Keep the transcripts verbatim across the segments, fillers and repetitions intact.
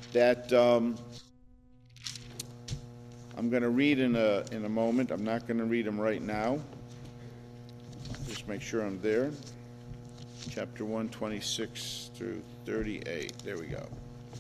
that um, I'm going to read in a, in a moment. I'm not going to read them right now. Just make sure I'm there. Chapter one, twenty-six through thirty-eight. There we go.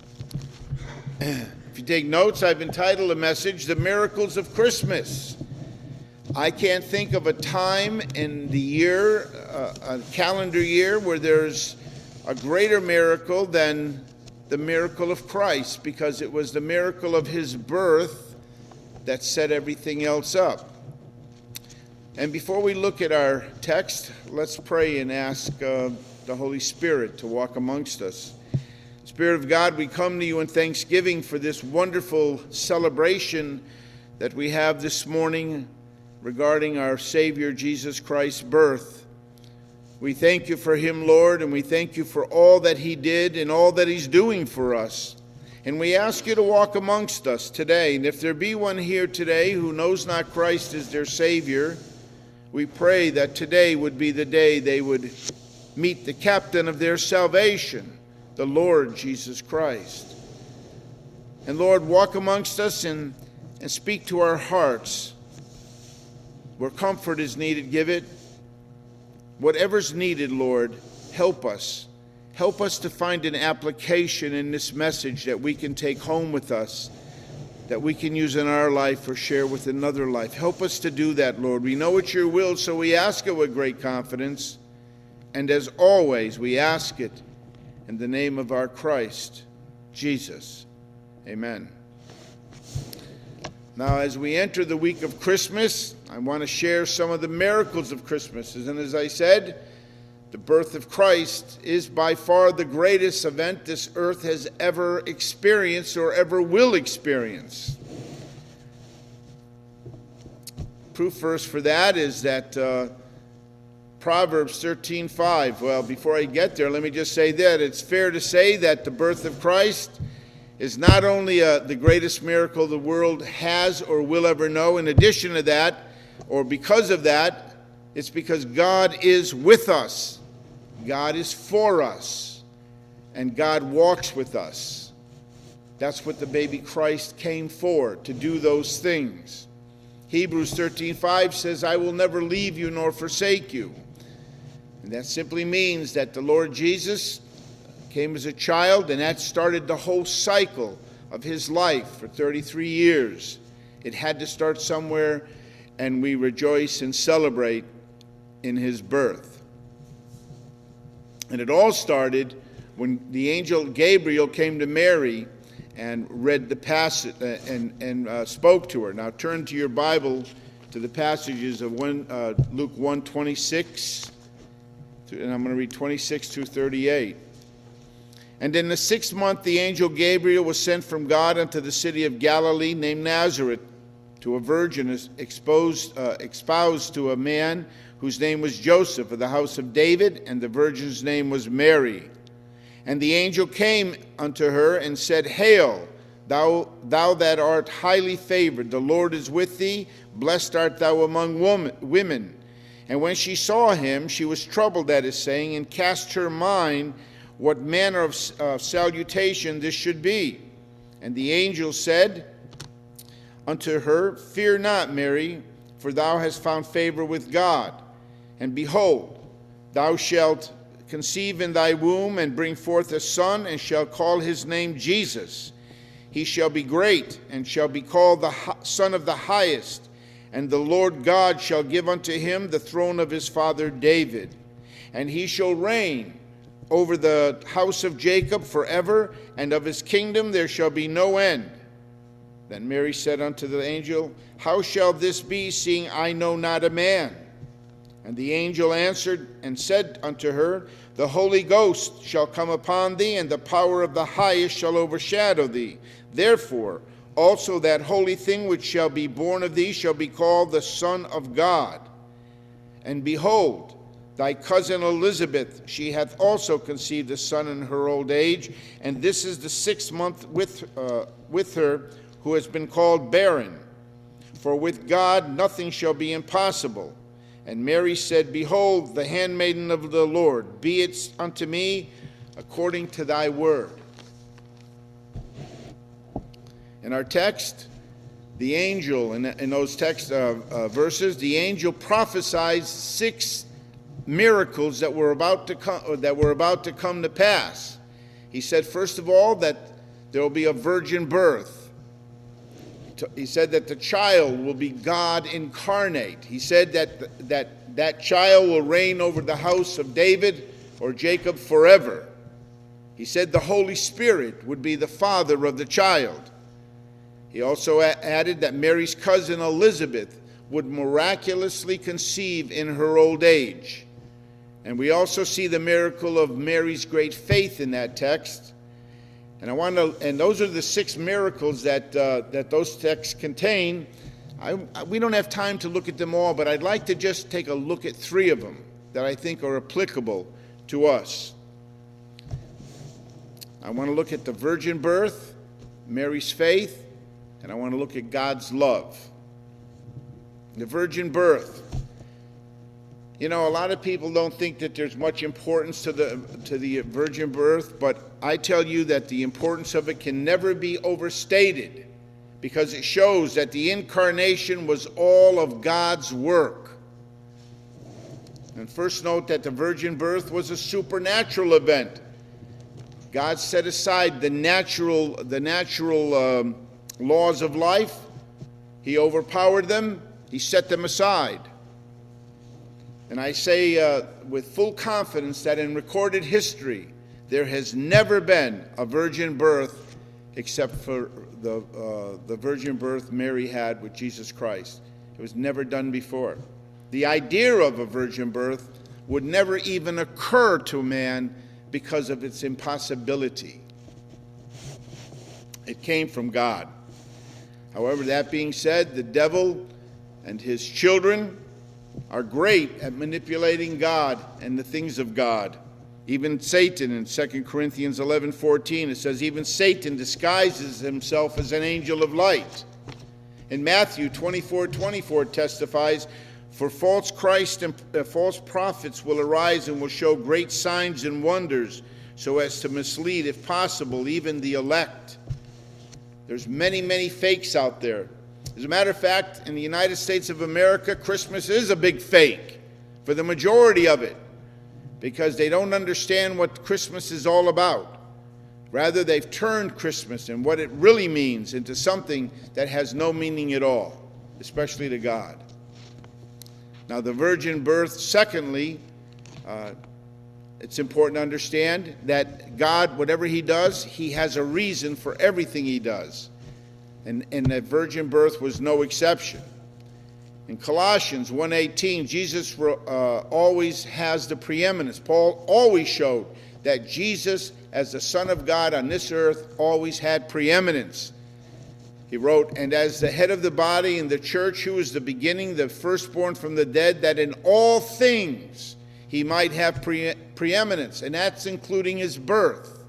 If you take notes, I've entitled the message, The Miracles of Christmas. I can't think of a time in the year, uh, a calendar year, where there's a greater miracle than the miracle of Christ, because it was the miracle of his birth that set everything else up. And before we look at our text, let's pray and ask uh, the Holy Spirit to walk amongst us. Spirit of God, we come to you in thanksgiving for this wonderful celebration that we have this morning regarding our Savior Jesus Christ's birth. We thank you for him, Lord, and we thank you for all that he did and all that he's doing for us. And we ask you to walk amongst us today. And if there be one here today who knows not Christ as their Savior, we pray that today would be the day they would meet the captain of their salvation, the Lord Jesus Christ. And Lord, walk amongst us and, and speak to our hearts. Where comfort is needed, give it. Whatever's needed, Lord, help us. Help us to find an application in this message that we can take home with us, that we can use in our life or share with another life. Help us to do that, Lord. We know it's your will, so we ask it with great confidence. And as always, we ask it in the name of our Christ, Jesus. Amen. Now, as we enter the week of Christmas, I want to share some of the miracles of Christmas. And as I said, the birth of Christ is by far the greatest event this earth has ever experienced or ever will experience. Proof verse for that is that uh, Proverbs thirteen five. Well, before I get there, let me just say that it's fair to say that the birth of Christ is not only uh, the greatest miracle the world has or will ever know. In addition to that, or because of that, it's because God is with us. God is for us. And God walks with us. That's what the baby Christ came for, to do those things. Hebrews thirteen five says, I will never leave you nor forsake you. And that simply means that the Lord Jesus came as a child, and that started the whole cycle of his life for thirty-three years. It had to start somewhere, and we rejoice and celebrate in his birth. And it all started when the angel Gabriel came to Mary and read the passage and, and uh, spoke to her. Now turn to your Bible to the passages of one, uh, Luke one twenty-six, and I'm going to read twenty-six through thirty-eight. And in the sixth month the angel Gabriel was sent from God unto the city of Galilee named Nazareth, to a virgin exposed, uh, espoused to a man whose name was Joseph, of the house of David, and the virgin's name was Mary. And the angel came unto her and said, Hail, thou, thou that art highly favored, the Lord is with thee, blessed art thou among woman, women. And when she saw him, she was troubled at his saying, and cast her mind what manner of uh, salutation this should be. And the angel said unto her, Fear not, Mary, for thou hast found favor with God. And behold, thou shalt conceive in thy womb, and bring forth a son, and shalt call his name Jesus. He shall be great, and shall be called the Son of the Highest. And the Lord God shall give unto him the throne of his father David. And he shall reign over the house of Jacob forever, and of his kingdom there shall be no end. Then Mary said unto the angel, How shall this be, seeing I know not a man? And the angel answered and said unto her, The Holy Ghost shall come upon thee, and the power of the highest shall overshadow thee. Therefore also that holy thing which shall be born of thee shall be called the Son of God. And behold, thy cousin Elizabeth, she hath also conceived a son in her old age, and this is the sixth month with, uh, with her, who has been called barren. For with God nothing shall be impossible. And Mary said, Behold, the handmaiden of the Lord, be it unto me according to thy word. In our text, the angel, in, in those text uh, uh, verses, the angel prophesies six miracles that were about to come, that were about to come to pass. He said, first of all, that there will be a virgin birth. He said that the child will be God incarnate. He said that that, that child will reign over the house of David or Jacob forever. He said the Holy Spirit would be the father of the child. He also added that Mary's cousin Elizabeth would miraculously conceive in her old age. And we also see the miracle of Mary's great faith in that text. And I want to, and those are the six miracles that uh, that those texts contain. I, we don't have time to look at them all, but I'd like to just take a look at three of them that I think are applicable to us. I want to look at the virgin birth, Mary's faith, and I want to look at God's love. The virgin birth. You know, a lot of people don't think that there's much importance to the to the virgin birth, but I tell you that the importance of it can never be overstated, because it shows that the incarnation was all of God's work. And first note that the virgin birth was a supernatural event. God set aside the natural the natural um, laws of life. He overpowered them. He set them aside. And I say uh, with full confidence that in recorded history, there has never been a virgin birth except for the, uh, the virgin birth Mary had with Jesus Christ. It was never done before. The idea of a virgin birth would never even occur to man because of its impossibility. It came from God. However, that being said, the devil and his children are great at manipulating God and the things of God. Even Satan, in Second Corinthians eleven fourteen, it says, even Satan disguises himself as an angel of light. In Matthew twenty-four twenty-four testifies, for false Christ and uh, false prophets will arise and will show great signs and wonders, so as to mislead, if possible, even the elect. There's many, many fakes out there. As a matter of fact, in the United States of America, Christmas is a big fake for the majority of it, because they don't understand what Christmas is all about. Rather, they've turned Christmas and what it really means into something that has no meaning at all, especially to God. Now, the virgin birth, secondly, uh, it's important to understand that God, whatever he does, he has a reason for everything he does. And, and that virgin birth was no exception. In Colossians one eighteen, Jesus uh, always has the preeminence. Paul always showed that Jesus, as the Son of God on this earth, always had preeminence. He wrote, and as the head of the body in the church, who is the beginning, the firstborn from the dead, that in all things he might have pre preeminence, and that's including his birth.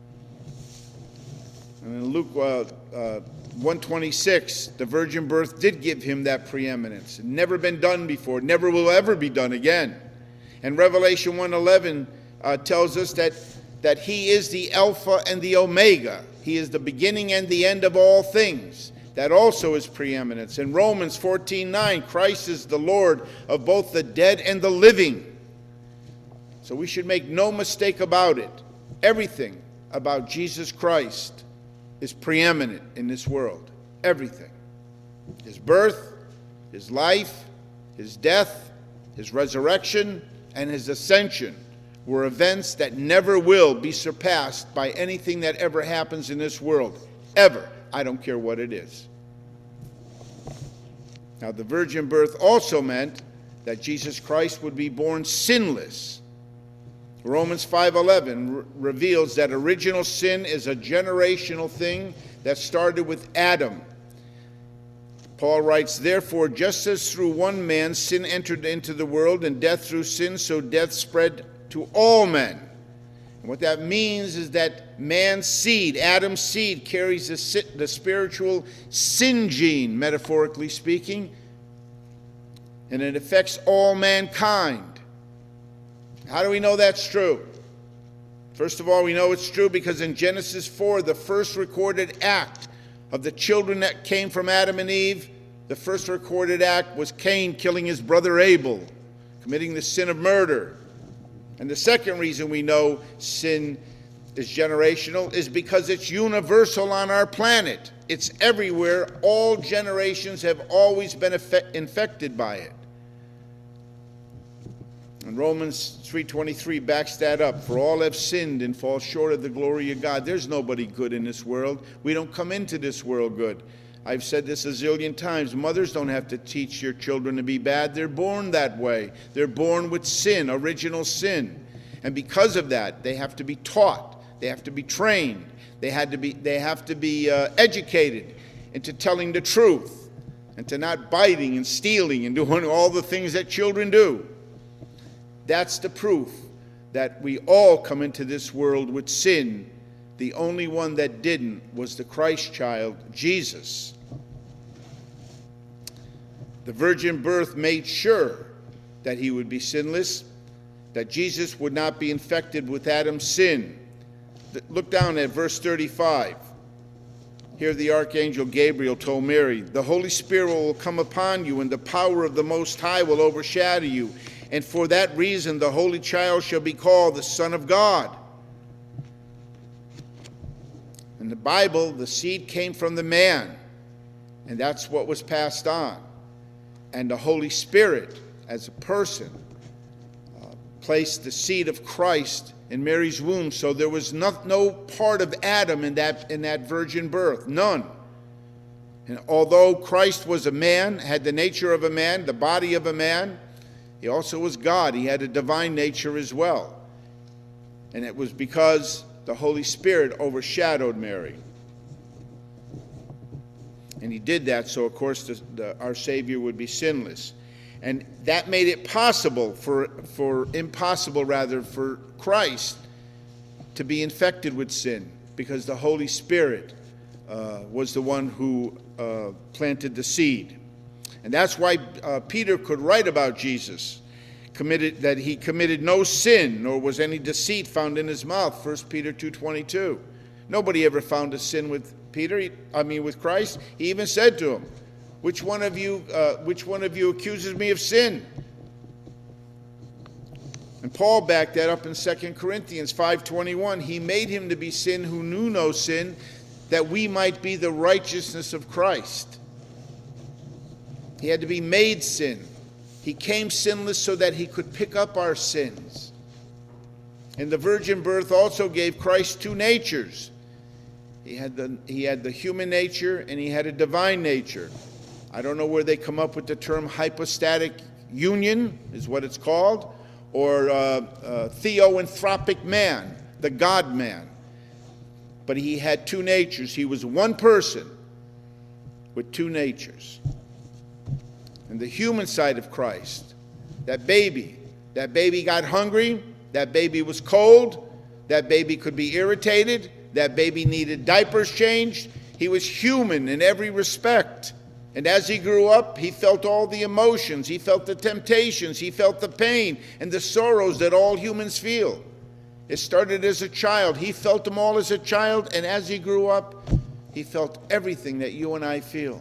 And in Luke uh, uh, one twenty-six, the virgin birth did give him that preeminence. It never been done before, never will ever be done again. And Revelation one eleven uh, tells us that, that he is the Alpha and the Omega. He is the beginning and the end of all things. That also is preeminence. In Romans fourteen nine, Christ is the Lord of both the dead and the living. So we should make no mistake about it. Everything about Jesus Christ is preeminent in this world. Everything. His birth, his life, his death, his resurrection, and his ascension were events that never will be surpassed by anything that ever happens in this world. Ever. I don't care what it is. Now, the virgin birth also meant that Jesus Christ would be born sinless. Romans five eleven re reveals that original sin is a generational thing that started with Adam. Paul writes, therefore, just as through one man sin entered into the world, and death through sin, so death spread to all men. And what that means is that man's seed, Adam's seed, carries the, the spiritual sin gene, metaphorically speaking, and it affects all mankind. How do we know that's true? First of all, we know it's true because in Genesis four, the first recorded act Of the children that came from Adam and Eve, the first recorded act was Cain killing his brother Abel, committing the sin of murder. And the second reason we know sin is generational is because it's universal on our planet. It's everywhere. All generations have always been infected by it. And Romans three twenty-three backs that up. For all have sinned and fall short of the glory of God. There's nobody good in this world. We don't come into this world good. I've said this a zillion times. Mothers don't have to teach your children to be bad. They're born that way. They're born with sin, original sin. And because of that, they have to be taught. They have to be trained. They, had to be, they have to be uh, educated into telling the truth and to not biting and stealing and doing all the things that children do. That's the proof that we all come into this world with sin. The only one that didn't was the Christ child, Jesus. The virgin birth made sure that he would be sinless, that Jesus would not be infected with Adam's sin. Look down at verse thirty-five. Here the archangel Gabriel told Mary, the Holy Spirit will come upon you, and the power of the Most High will overshadow you. And for that reason the Holy Child shall be called the Son of God. In the Bible, the seed came from the man, and that's what was passed on. And the Holy Spirit, as a person, uh, placed the seed of Christ in Mary's womb. So there was no, no part of Adam in that, in that virgin birth, none. And although Christ was a man, had the nature of a man, the body of a man, he also was God. He had a divine nature as well. And it was because the Holy Spirit overshadowed Mary. And he did that so, of course, the, the, our Savior would be sinless. And that made it possible for, for impossible rather, for Christ to be infected with sin, because the Holy Spirit uh, was the one who uh, planted the seed. And that's why uh, Peter could write about Jesus, committed, that he committed no sin, nor was any deceit found in his mouth, First Peter two twenty-two. Nobody ever found a sin with Peter, he, I mean with Christ. He even said to him, which one of you, uh, which one of you accuses me of sin? And Paul backed that up in Second Corinthians five twenty-one. He made him to be sin who knew no sin, that we might be the righteousness of Christ. He had to be made sin. He came sinless so that he could pick up our sins. And the virgin birth also gave Christ two natures. He had the, he had the human nature and he had a divine nature. I don't know where they come up with the term hypostatic union, is what it's called, or uh, uh, theoanthropic man, the God-man. But he had two natures. He was one person with two natures. And the human side of Christ, that baby, that baby got hungry, that baby was cold, that baby could be irritated, that baby needed diapers changed. He was human in every respect. And as he grew up, he felt all the emotions, he felt the temptations, he felt the pain and the sorrows that all humans feel. It started as a child. He felt them all as a child, and as he grew up, he felt everything that you and I feel.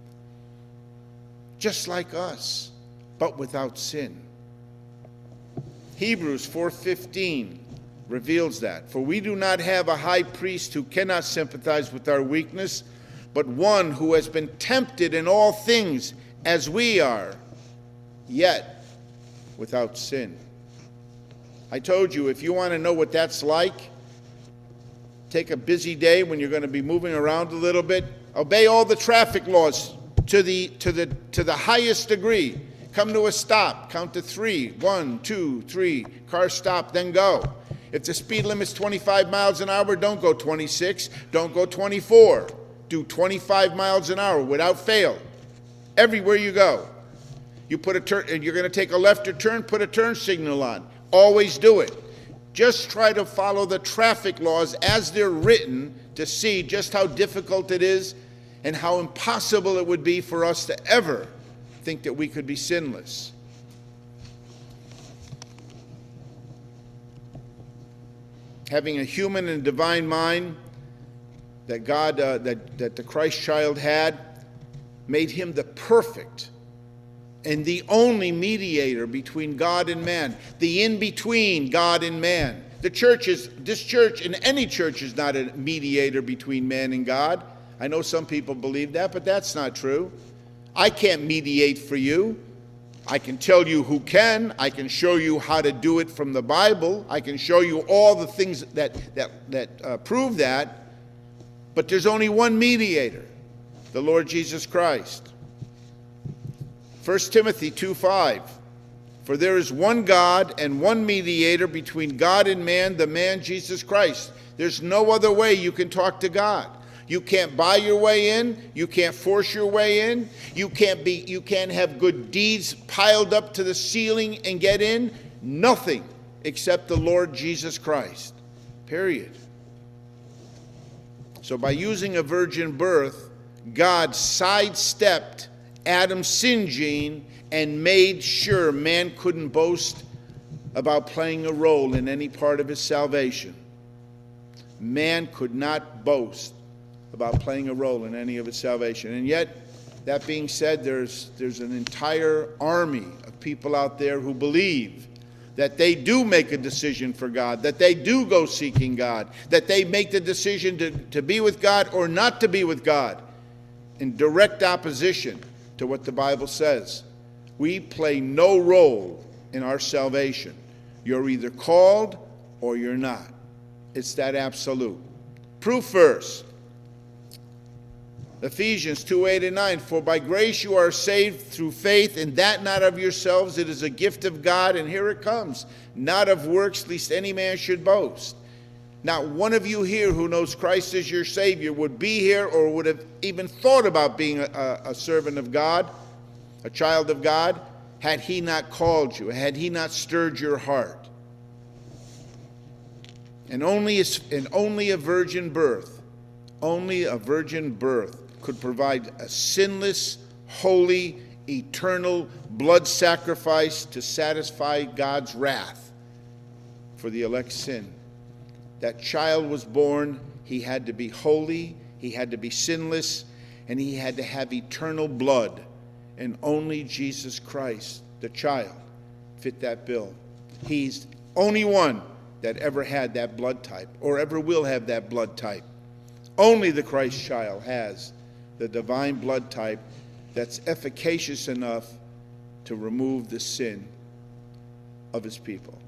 Just like us, but without sin. Hebrews four fifteen reveals that. For we do not have a high priest who cannot sympathize with our weakness, but one who has been tempted in all things as we are, yet without sin. I told you, if you want to know what that's like, take a busy day when you're going to be moving around a little bit, obey all the traffic laws to the, to the, to the highest degree. Come to a stop, count to three. One, two, three, car stop, then go. If the speed limit's twenty-five miles an hour, don't go twenty-six, don't go twenty-four. Do twenty-five miles an hour without fail, everywhere you go. You put a turn, and you're going to take a left or turn, put a turn signal on. Always do it. Just try to follow the traffic laws as they're written to see just how difficult it is and how impossible it would be for us to ever think that we could be sinless. Having a human and divine mind that God, uh, that, that the Christ child had, made him the perfect and the only mediator between God and man, the in-between God and man. The church is, this church and any church is not a mediator between man and God. I know some people believe that, but that's not true. I can't mediate for you. I can tell you who can. I can show you how to do it from the Bible. I can show you all the things that, that, that uh, prove that. But there's only one mediator, the Lord Jesus Christ. First Timothy two five. For there is one God and one mediator between God and man, the man Jesus Christ. There's no other way you can talk to God. You can't buy your way in. You can't force your way in. You can't be, you can't have good deeds piled up to the ceiling and get in. Nothing except the Lord Jesus Christ. Period. So by using a virgin birth, God sidestepped Adam's sin gene and made sure man couldn't boast about playing a role in any part of his salvation. Man could not boast about playing a role in any of his salvation. And yet, that being said, there's, there's an entire army of people out there who believe that they do make a decision for God, that they do go seeking God, that they make the decision to, to be with God or not to be with God, in direct opposition to what the Bible says. We play no role in our salvation. You're either called or you're not. It's that absolute. Proof verse. Ephesians two eight and nine. For by grace you are saved through faith, and that not of yourselves. It is a gift of God, and here it comes. Not of works, lest any man should boast. Not one of you here who knows Christ as your Savior would be here or would have even thought about being a, a servant of God, a child of God, had he not called you, had he not stirred your heart. And only a, and only a virgin birth, only a virgin birth could provide a sinless, holy, eternal blood sacrifice to satisfy God's wrath for the elect's sin. That child was born, he had to be holy, he had to be sinless, and he had to have eternal blood. And only Jesus Christ, the child, fit that bill. He's only one that ever had that blood type or ever will have that blood type. Only the Christ child has the divine blood type that's efficacious enough to remove the sin of his people.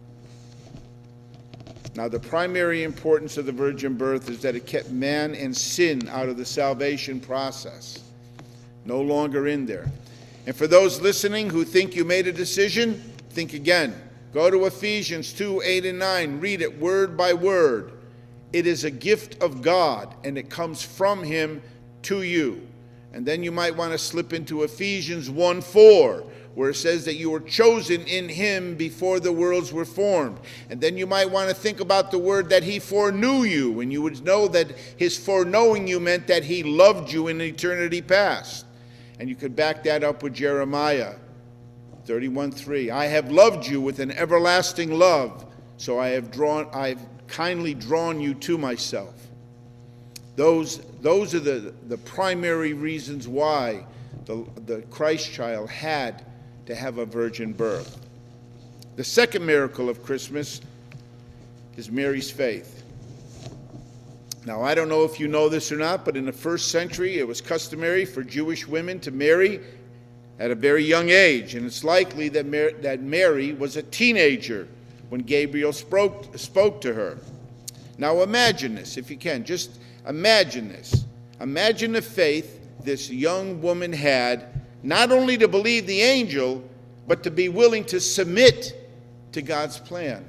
Now, the primary importance of the virgin birth is that it kept man and sin out of the salvation process. No longer in there. And for those listening who think you made a decision, think again. Go to Ephesians two eight and nine. Read it word by word. It is a gift of God, and it comes from him to you. And then you might want to slip into Ephesians one four, where it says that you were chosen in him before the worlds were formed. And then you might want to think about the word that he foreknew you, and you would know that his foreknowing you meant that he loved you in eternity past. And you could back that up with Jeremiah thirty-one three. I have loved you with an everlasting love, so I have drawn, I've kindly drawn you to myself. Those, those are the, the primary reasons why the, the Christ child had to have a virgin birth. The second miracle of Christmas is Mary's faith. Now, I don't know if you know this or not, but in the first century, it was customary for Jewish women to marry at a very young age, and it's likely that Mary, that Mary was a teenager when Gabriel spoke, spoke to her. Now, imagine this, if you can. Just imagine this. Imagine the faith this young woman had, not only to believe the angel, but to be willing to submit to God's plan.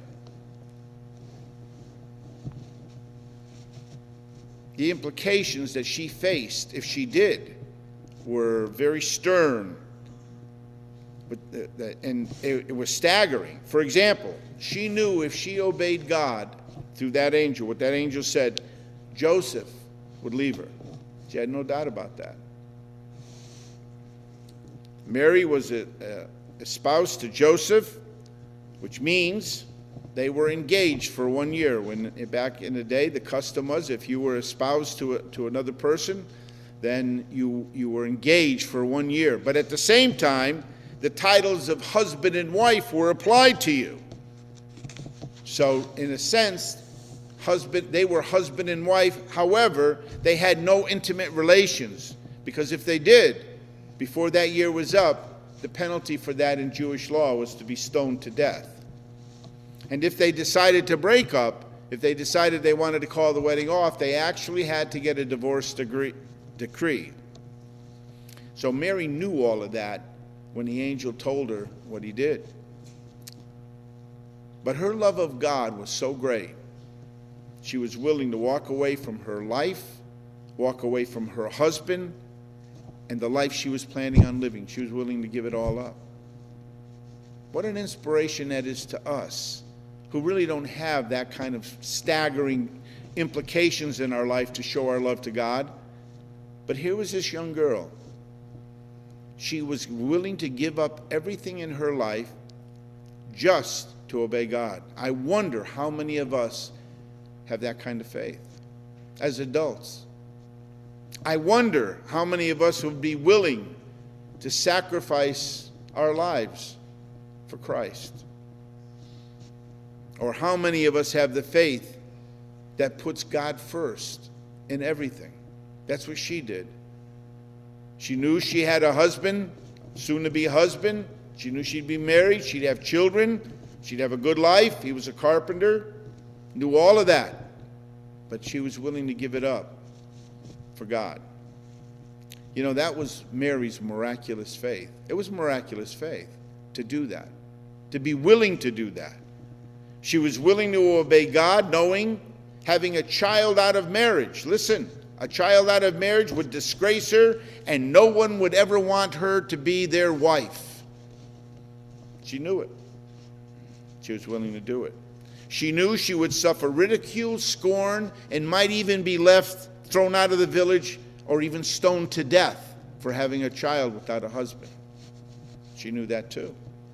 The implications that she faced, if she did, were very stern, but the, the, and it, it was staggering. For example, she knew if she obeyed God through that angel, what that angel said, Joseph would leave her. She had no doubt about that. Mary was a, a, espoused to Joseph, which means they were engaged for one year. When back in the day, the custom was if you were espoused to a, to another person, then you you were engaged for one year. But at the same time, the titles of husband and wife were applied to you. So in a sense, husband they were husband and wife. However, they had no intimate relations, because if they did, before that year was up, the penalty for that in Jewish law was to be stoned to death. And if they decided to break up, if they decided they wanted to call the wedding off, they actually had to get a divorce degree, decree. So Mary knew all of that when the angel told her what he did. But her love of God was so great, she was willing to walk away from her life, walk away from her husband, and the life she was planning on living. She was willing to give it all up. What an inspiration that is to us, who really don't have that kind of staggering implications in our life to show our love to God. But here was this young girl. She was willing to give up everything in her life just to obey God. I wonder how many of us have that kind of faith as adults. I wonder how many of us would be willing to sacrifice our lives for Christ. Or how many of us have the faith that puts God first in everything? That's what she did. She knew she had a husband, soon-to-be husband. She knew she'd be married. She'd have children. She'd have a good life. He was a carpenter. Knew all of that. But she was willing to give it up for God. You know, that was Mary's miraculous faith. It was miraculous faith to do that, to be willing to do that. She was willing to obey God, knowing having a child out of marriage. Listen, a child out of marriage would disgrace her, and no one would ever want her to be their wife. She knew it. She was willing to do it. She knew she would suffer ridicule, scorn, and might even be left thrown out of the village or even stoned to death for having a child without a husband. She knew that too.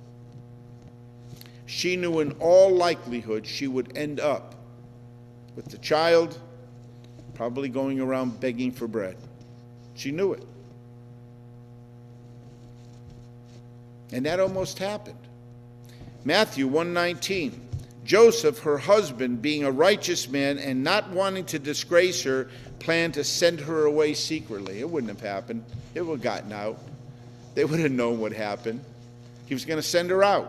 She knew in all likelihood she would end up with the child probably going around begging for bread. She knew it. And that almost happened. Matthew one nineteen. Joseph, her husband, being a righteous man and not wanting to disgrace her, planned to send her away secretly. It wouldn't have happened. It would have gotten out. They would have known what happened. He was going to send her out.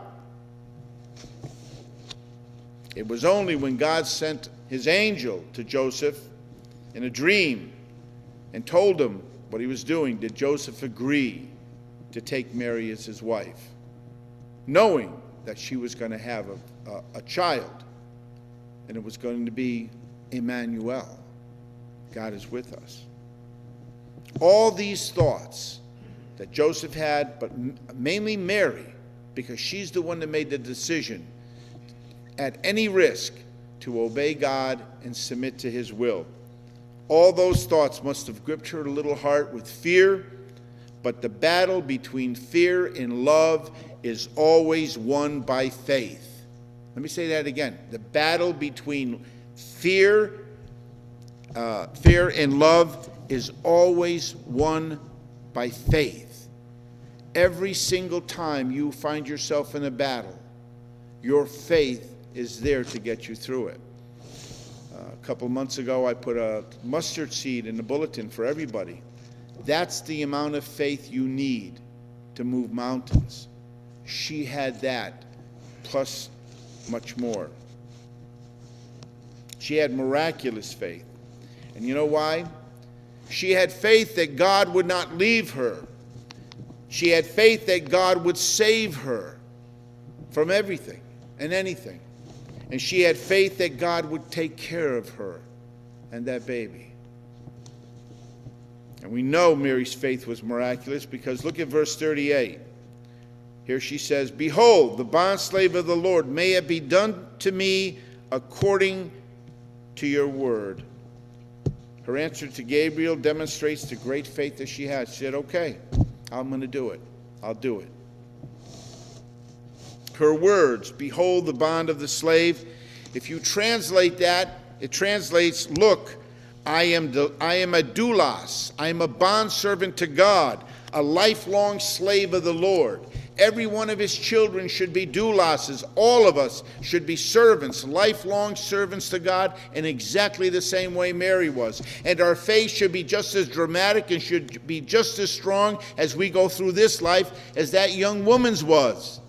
It was only when God sent his angel to Joseph in a dream and told him what he was doing did Joseph agree to take Mary as his wife, knowing that she was going to have a, a, a child, and it was going to be Emmanuel. God is with us. All these thoughts that Joseph had, but mainly Mary, because she's the one that made the decision at any risk to obey God and submit to his will. All those thoughts must have gripped her little heart with fear, but the battle between fear and love is always won by faith. Let me say that again. The battle between fear, uh, fear and love is always won by faith. Every single time you find yourself in a battle, your faith is there to get you through it. Uh, a couple months ago, I put a mustard seed in the bulletin for everybody. That's the amount of faith you need to move mountains. She had that, plus much more. She had miraculous faith. And you know why? She had faith that God would not leave her. She had faith that God would save her from everything and anything. And she had faith that God would take care of her and that baby. And we know Mary's faith was miraculous because look at verse thirty-eight. Here she says, "Behold, the bondslave of the Lord, may it be done to me according to your word." Her answer to Gabriel demonstrates the great faith that she had. She said, okay, I'm going to do it. I'll do it. her words, behold the bond of the slave. If you translate that, it translates, look, I am, the, I am a doulos. I am a bondservant to God, a lifelong slave of the Lord. Every one of his children should be douloses. All of us should be servants, lifelong servants to God, in exactly the same way Mary was. And our faith should be just as dramatic and should be just as strong as we go through this life as that young woman's was.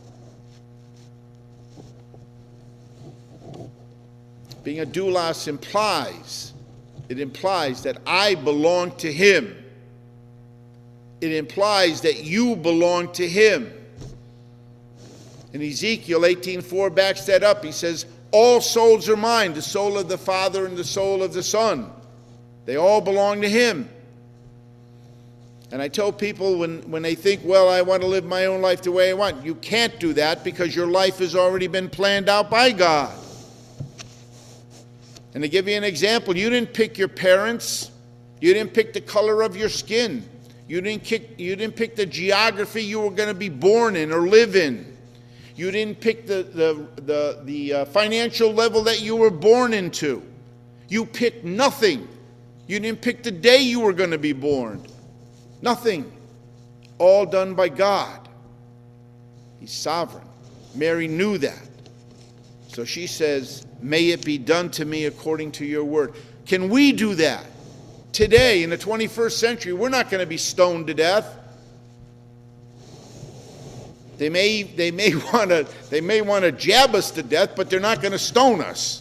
Being a doulos implies, it implies that I belong to him. It implies that you belong to him. In Ezekiel eighteen four backs that up. He says, all souls are mine, the soul of the Father and the soul of the Son. They all belong to him. And I tell people when, when they think, well, I want to live my own life the way I want, you can't do that because your life has already been planned out by God. And to give you an example, you didn't pick your parents. You didn't pick the color of your skin. You didn't, kick, you didn't pick the geography you were going to be born in or live in. You didn't pick the, the, the, the uh, financial level that you were born into. You picked nothing. You didn't pick the day you were going to be born. Nothing. All done by God. He's sovereign. Mary knew that. So she says, may it be done to me according to your word. Can we do that? Today, in the twenty-first century, we're not going to be stoned to death. They may, they may want to, they may want to jab us to death, but they're not going to stone us.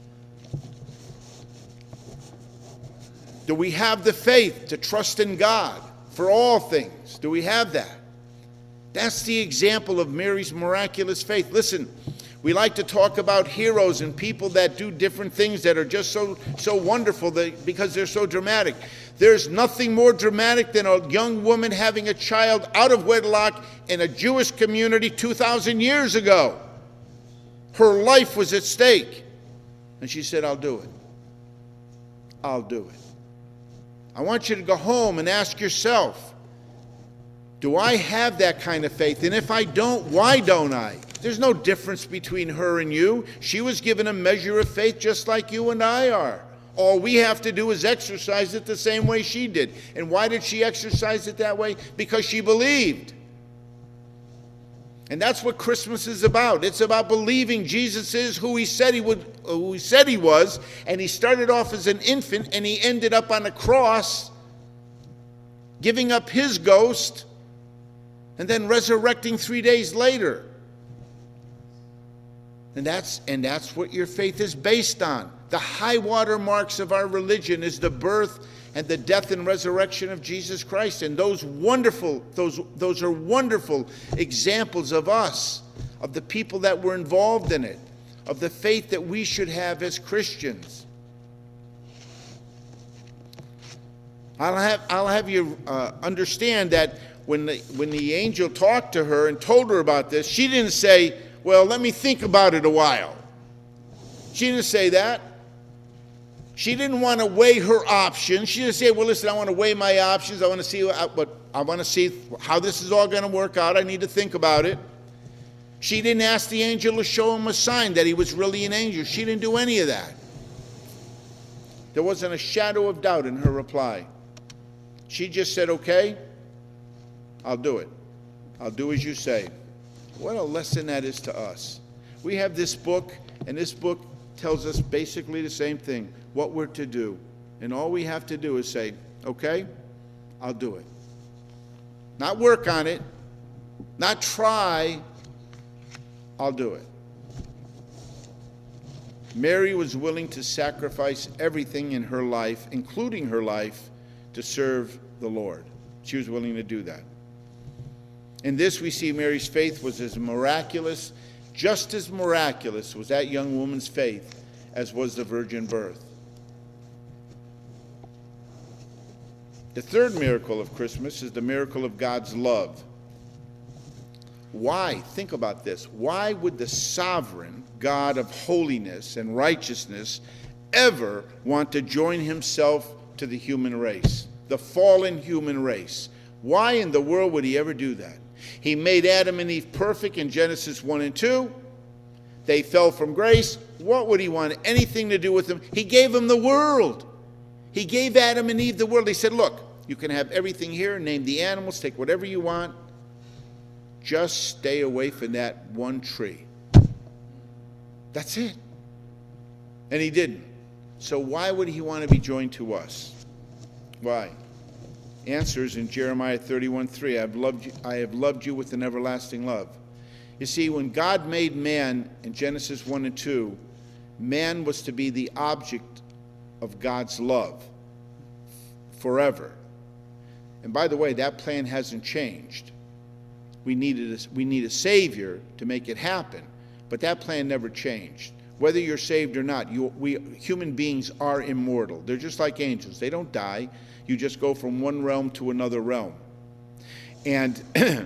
Do we have the faith to trust in God for all things? Do we have that? That's the example of Mary's miraculous faith. Listen, we like to talk about heroes and people that do different things that are just so, so wonderful that, because they're so dramatic. There's nothing more dramatic than a young woman having a child out of wedlock in a Jewish community two thousand years ago. Her life was at stake. And she said, I'll do it. I'll do it. I want you to go home and ask yourself, do I have that kind of faith? And if I don't, why don't I? There's no difference between her and you. She was given a measure of faith just like you and I are. All we have to do is exercise it the same way she did. And why did she exercise it that way? Because she believed. And that's what Christmas is about. It's about believing Jesus is who he said he would, who he said he was. And he started off as an infant and he ended up on a cross, giving up his ghost, and then resurrecting three days later. And that's, and that's what your faith is based on. The high water marks of our religion is the birth and the death and resurrection of Jesus Christ. And those wonderful, those, those are wonderful examples of us, of the people that were involved in it, of the faith that we should have as Christians. I'll have, I'll have you uh, understand that when the, when the angel talked to her and told her about this, she didn't say, well, let me think about it a while. She didn't say that. She didn't want to weigh her options. She didn't say, well, listen, I want to weigh my options. I want to see what I want to see how this is all going to work out. I need to think about it. She didn't ask the angel to show him a sign that he was really an angel. She didn't do any of that. There wasn't a shadow of doubt in her reply. She just said, okay, I'll do it. I'll do as you say. What a lesson that is to us. We have this book, and this book tells us basically the same thing, what we're to do. And all we have to do is say, okay, I'll do it. Not work on it, not try, I'll do it. Mary was willing to sacrifice everything in her life, including her life, to serve the Lord. She was willing to do that. In this, we see Mary's faith was as miraculous, just as miraculous was that young woman's faith as was the virgin birth. The third miracle of Christmas is the miracle of God's love. Why? Think about this. Why would the sovereign God of holiness and righteousness ever want to join himself to the human race, the fallen human race? Why in the world would he ever do that? He made Adam and Eve perfect in Genesis one and two. They fell from grace. What would he want anything to do with them? He gave them the world. He gave Adam and Eve the world. He said, look, you can have everything here, name the animals, take whatever you want. Just stay away from that one tree. That's it. And he didn't. So why would he want to be joined to us? Why? Answers in Jeremiah thirty-one three. I've loved you, I have loved you with an everlasting love. You see, when God made man in Genesis one and two, man was to be the object of God's love forever. And by the way, that plan hasn't changed. We needed a, we need a Savior to make it happen, but that plan never changed. Whether you're saved or not, you, we human beings are immortal. They're just like angels. They don't die. You just go from one realm to another realm. And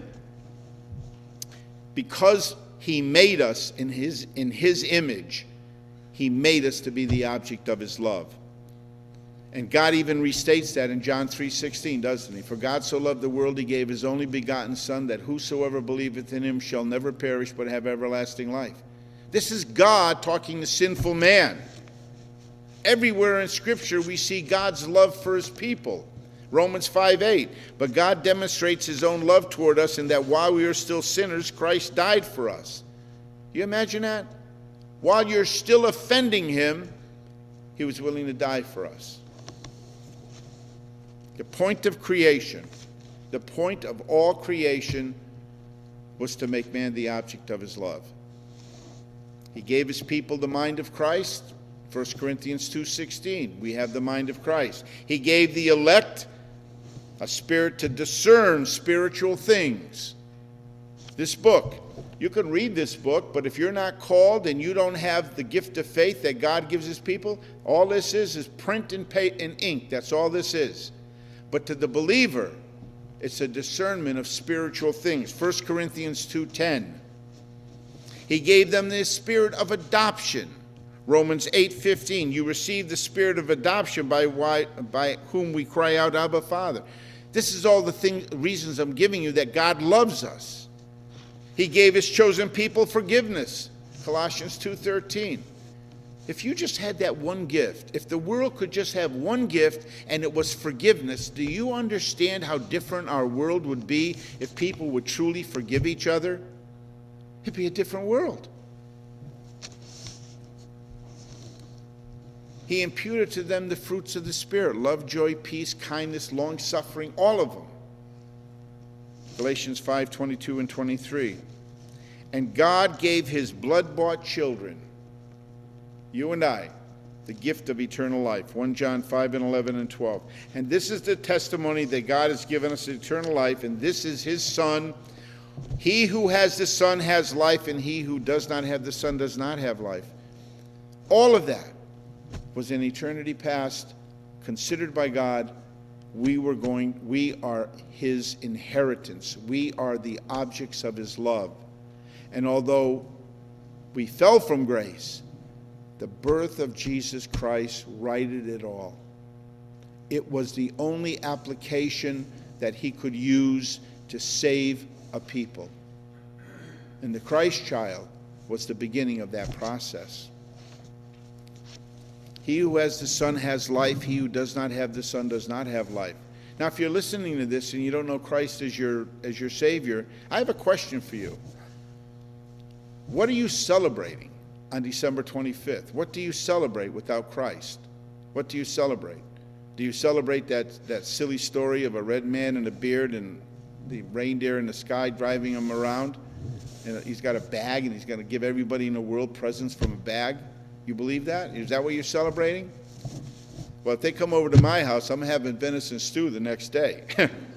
because he made us in his, in his image, he made us to be the object of his love. And God even restates that in John three sixteen, doesn't he? For God so loved the world, he gave his only begotten Son, that whosoever believeth in him shall never perish, but have everlasting life. This is God talking to sinful man. Everywhere in Scripture we see God's love for his people. Romans five eight. But God demonstrates his own love toward us in that while we are still sinners, Christ died for us. You imagine that? While you're still offending him, he was willing to die for us. The point of creation, the point of all creation was to make man the object of his love. He gave his people the mind of Christ. First Corinthians two sixteen, we have the mind of Christ. He gave the elect a spirit to discern spiritual things. This book, you can read this book, but if you're not called and you don't have the gift of faith that God gives his people, all this is is print and, pay, and ink. That's all this is. But to the believer, it's a discernment of spiritual things. First Corinthians two ten. He gave them the spirit of adoption. Romans eight fifteen. You receive the spirit of adoption by, why, by whom we cry out, Abba, Father. This is all the thing, reasons I'm giving you that God loves us. He gave his chosen people forgiveness. Colossians two thirteen. If you just had that one gift, if the world could just have one gift and it was forgiveness, do you understand how different our world would be if people would truly forgive each other? It'd be a different world. He imputed to them the fruits of the Spirit: love, joy, peace, kindness, long-suffering, all of them. Galatians five twenty-two and twenty-three. And God gave his blood-bought children, you and I, the gift of eternal life. First John five and eleven and twelve. And this is the testimony that God has given us eternal life, and this is his Son. He who has the Son has life, and he who does not have the Son does not have life. All of that was in eternity past, considered by God. We were going, we are his inheritance. We are the objects of his love. And although we fell from grace, the birth of Jesus Christ righted it all. It was the only application that he could use to save a people. And the Christ child was the beginning of that process. He who has the Son has life. He who does not have the Son does not have life. Now, if you're listening to this and you don't know Christ as your, as your Savior, I have a question for you. What are you celebrating on December twenty-fifth? What do you celebrate without Christ? What do you celebrate? Do you celebrate that, that silly story of a red man and a beard and the reindeer in the sky driving him around? And he's got a bag and he's going to give everybody in the world presents from a bag? You believe that? Is that what you're celebrating? Well, if they come over to my house, I'm having venison stew the next day.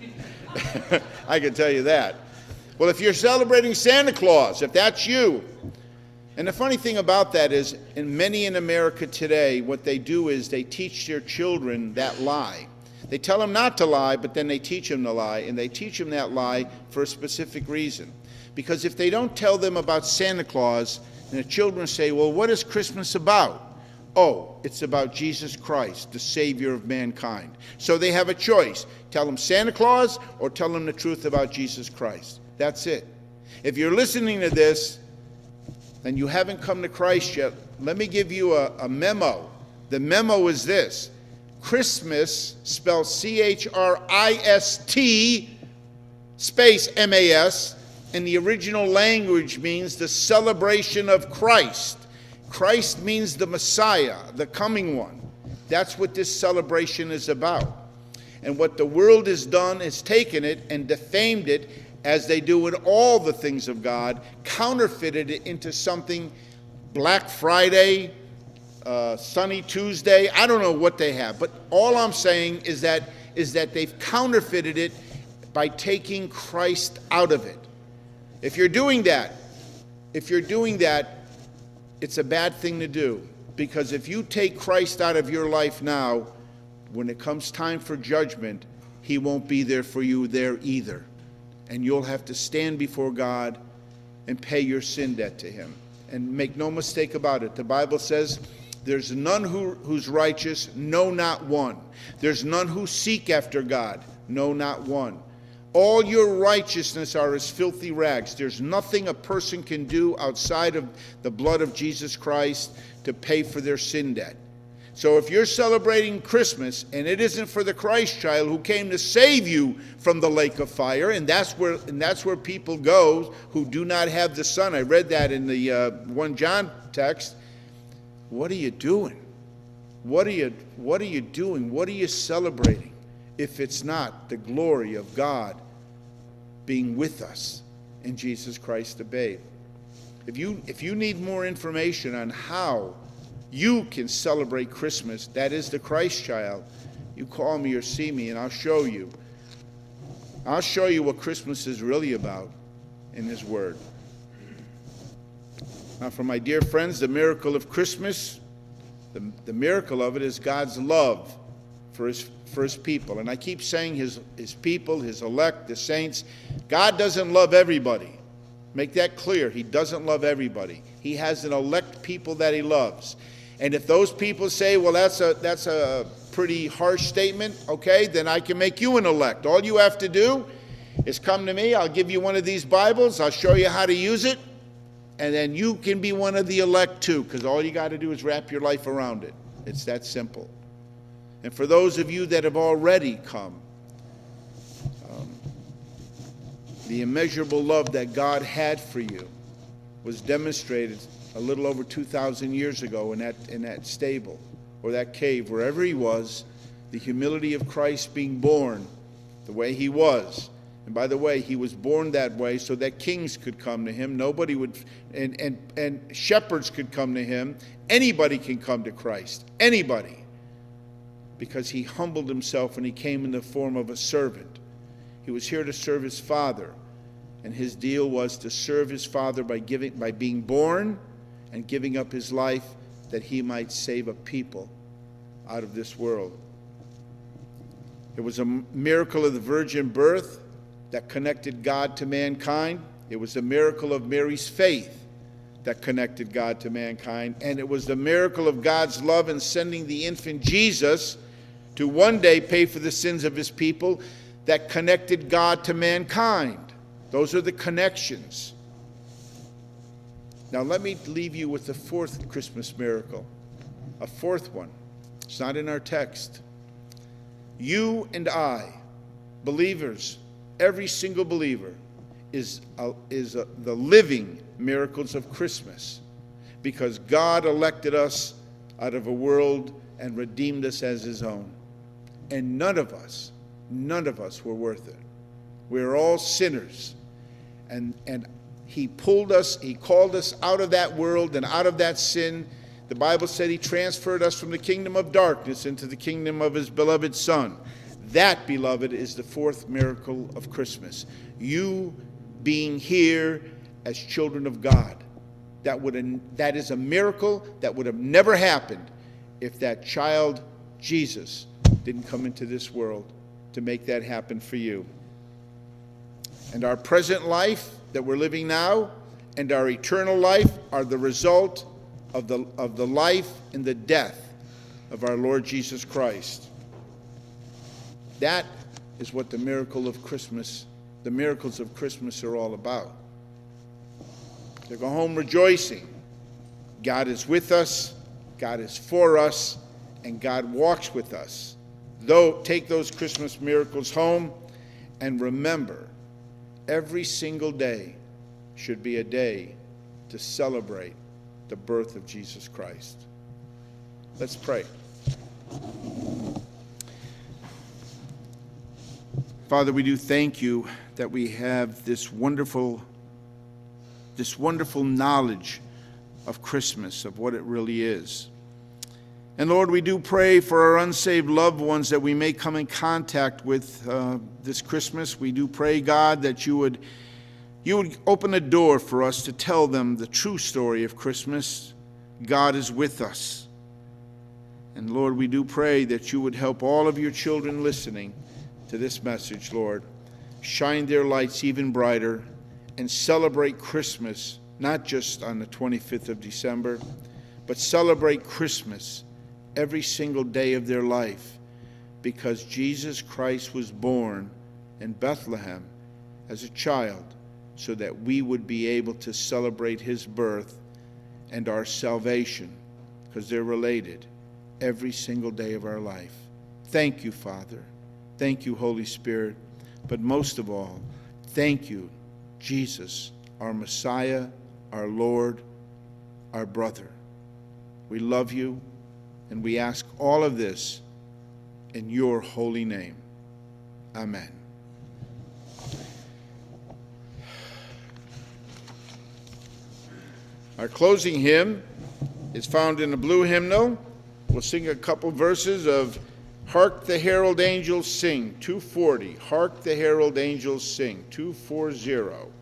I can tell you that. Well, if you're celebrating Santa Claus, if that's you, and the funny thing about that is, in many in America today, what they do is they teach their children that lie. They tell them not to lie, but then they teach them to lie, and they teach them that lie for a specific reason. Because if they don't tell them about Santa Claus, and the children say, well, what is Christmas about? Oh, it's about Jesus Christ, the Savior of mankind. So they have a choice. Tell them Santa Claus or tell them the truth about Jesus Christ. That's it. If you're listening to this and you haven't come to Christ yet, let me give you a, a memo. The memo is this. Christmas, spelled C H R I S T, space M A S, in the original language means the celebration of Christ. Christ means the Messiah, the coming one. That's what this celebration is about. And what the world has done is taken it and defamed it, as they do in all the things of God, counterfeited it into something Black Friday, uh, Sunny Tuesday. I don't know what they have, but all I'm saying is that is that they've counterfeited it by taking Christ out of it. If you're doing that, if you're doing that, it's a bad thing to do, because if you take Christ out of your life now, when it comes time for judgment, he won't be there for you there either. And you'll have to stand before God and pay your sin debt to him. And make no mistake about it, the Bible says, there's none who, who's righteous, no, not one. There's none who seek after God, no, not one. All your righteousness are as filthy rags. There's nothing a person can do outside of the blood of Jesus Christ to pay for their sin debt. So if you're celebrating Christmas and it isn't for the Christ child who came to save you from the lake of fire, and that's where and that's where people go who do not have the Son. I read that in the uh, First John text. What are you doing? What are you what are you doing? What are you celebrating if it's not the glory of God being with us in Jesus Christ the babe? If you if you need more information on how you can celebrate Christmas, that is the Christ child, you call me or see me and I'll show you. I'll show you what Christmas is really about in his word. Now, for my dear friends, the miracle of Christmas, the, the miracle of it is God's love for his, for his people. And I keep saying his, his people, his elect, the saints. God doesn't love everybody. Make that clear. He doesn't love everybody. He has an elect people that he loves. And if those people say, well, that's a, that's a pretty harsh statement, okay, then I can make you an elect. All you have to do is come to me. I'll give you one of these Bibles. I'll show you how to use it. And then you can be one of the elect too, because all you got to do is wrap your life around it. It's that simple. And for those of you that have already come, um, the immeasurable love that God had for you was demonstrated a little over two thousand years ago in that, in that stable or that cave, wherever he was, the humility of Christ being born the way he was. And by the way, he was born that way so that kings could come to him. Nobody would, and, and, and shepherds could come to him. Anybody can come to Christ. Anybody. Because he humbled himself and he came in the form of a servant. He was here to serve his Father. And his deal was to serve his Father by giving, by being born and giving up his life that he might save a people out of this world. It was a miracle of the virgin birth that connected God to mankind. It was a miracle of Mary's faith that connected God to mankind. And it was the miracle of God's love in sending the infant Jesus to one day pay for the sins of his people that connected God to mankind. Those are the connections. Now let me leave you with the fourth Christmas miracle. A fourth one. It's not in our text. You and I, believers, every single believer, is, a, is a, the living miracles of Christmas, because God elected us out of a world and redeemed us as his own. And none of us, none of us were worth it. We're all sinners. And, and he pulled us, he called us out of that world and out of that sin. The Bible said he transferred us from the kingdom of darkness into the kingdom of his beloved Son. That, beloved, is the fourth miracle of Christmas. You being here as children of God. That would, that is a miracle that would have never happened if that child, Jesus, didn't come into this world to make that happen for you. And our present life that we're living now and our eternal life are the result of the, of the life and the death of our Lord Jesus Christ. That is what the miracle of Christmas the miracles of Christmas are all about. To go home rejoicing. God is with us, God is for us, and God walks with us. Though, take those Christmas miracles home, and remember, every single day should be a day to celebrate the birth of Jesus Christ. Let's pray. Father, we do thank you that we have this wonderful, this wonderful knowledge of Christmas, of what it really is. And Lord, we do pray for our unsaved loved ones that we may come in contact with uh, this Christmas. We do pray, God, that you would, you would open a door for us to tell them the true story of Christmas. God is with us. And Lord, we do pray that you would help all of your children listening to this message, Lord, shine their lights even brighter and celebrate Christmas, not just on the twenty-fifth of December, but celebrate Christmas every single day of their life, because Jesus Christ was born in Bethlehem as a child so that we would be able to celebrate his birth and our salvation, because they're related, every single day of our life. Thank you, Father. Thank you, Holy Spirit. But most of all, thank you, Jesus, our Messiah, our Lord, our brother. We love you, and we ask all of this in your holy name. Amen. Our closing hymn is found in the blue hymnal. We'll sing a couple verses of Hark the Herald Angels Sing, two forty. Hark the Herald Angels Sing, two forty.